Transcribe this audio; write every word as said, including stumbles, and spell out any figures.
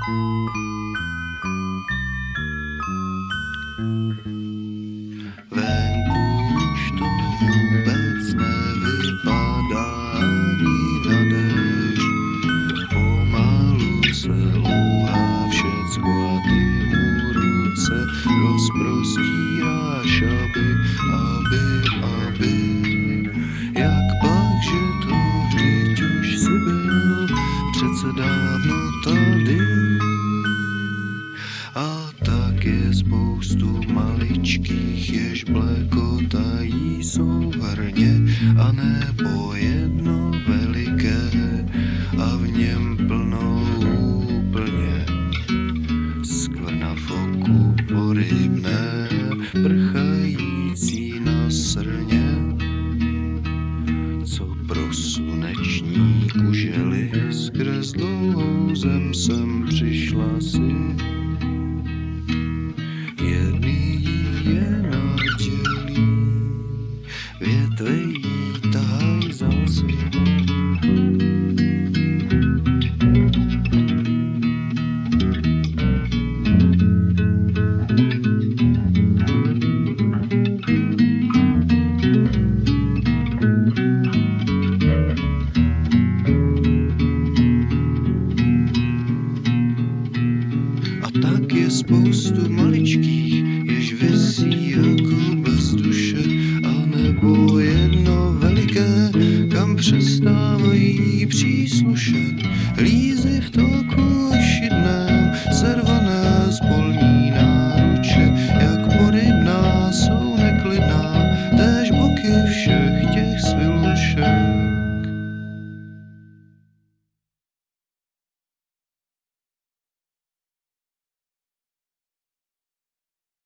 Venku už to vůbec nevypadá ani na déšť. Pomalu se louhá všecko a ty mu ruce rozprostíráš, aby, aby, aby. Jak pak, že to vždyť už si byl přece dávno tady. A tak je spoustu maličkých, jež blekotají souhrně, a nebo jedno veliké a v něm plno úplně. Skvrna v oku porybné, prchající na srně, co pro sluneční kužely skrz dlouhou zem sem přišla si. Jedný je nadělí, větve jí tahaj za sebou. A tak je spoustu maličkých